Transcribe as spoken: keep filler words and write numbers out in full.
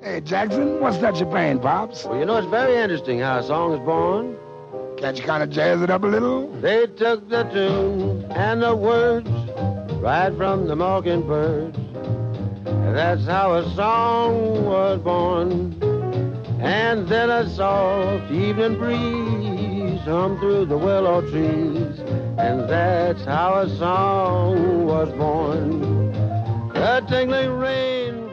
Hey, Jackson, what's that you're playing, Pops? Well, you know, it's very interesting how a song is born. Can't you kind of jazz it up a little? They took the tune and the words right from the mockingbirds. And that's how a song was born. And then a soft evening breeze hummed through the willow trees. And that's how a song was born. The tinkling rain